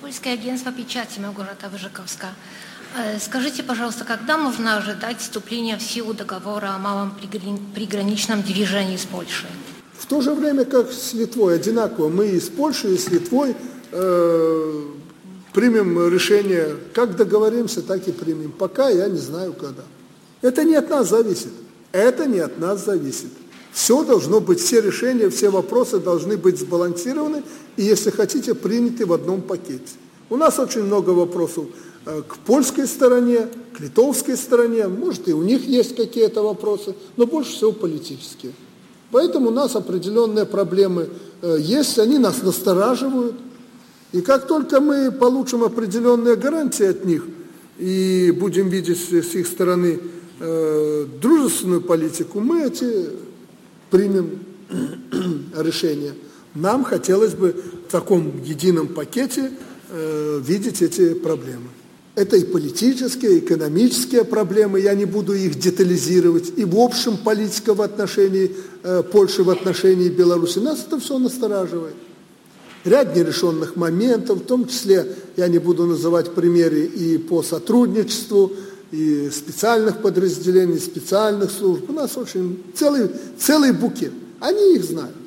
Польское агентство печати Мałgorzata Wyrzykowska. Скажите, пожалуйста, когда можно ожидать вступления в силу договора о малом приграничном движении с Польшей? В то же время, как с Литвой, одинаково. Мы и с Польшей, и с Литвой примем решение, как договоримся, так и примем. Пока я не знаю, когда. Это не от нас зависит. Это не от нас зависит. Все должно быть, все решения, все вопросы должны быть сбалансированы и, если хотите, приняты в одном пакете. У нас очень много вопросов к польской стороне, к литовской стороне. Может, и у них есть какие-то вопросы, но больше всего политические. Поэтому у нас определенные проблемы есть, они нас настораживают. И как только мы получим определенные гарантии от них и будем видеть с их стороны дружественную политику, мы примем решение. Нам хотелось бы в таком едином пакете видеть эти проблемы. Это и политические, и экономические проблемы, я не буду их детализировать, и в общем политика в отношении Польши, в отношении Беларуси. Нас это все настораживает. Ряд нерешенных моментов, в том числе, я не буду называть примеры и по сотрудничеству, и специальных подразделений, специальных служб. У нас очень целый букет. Они их знают.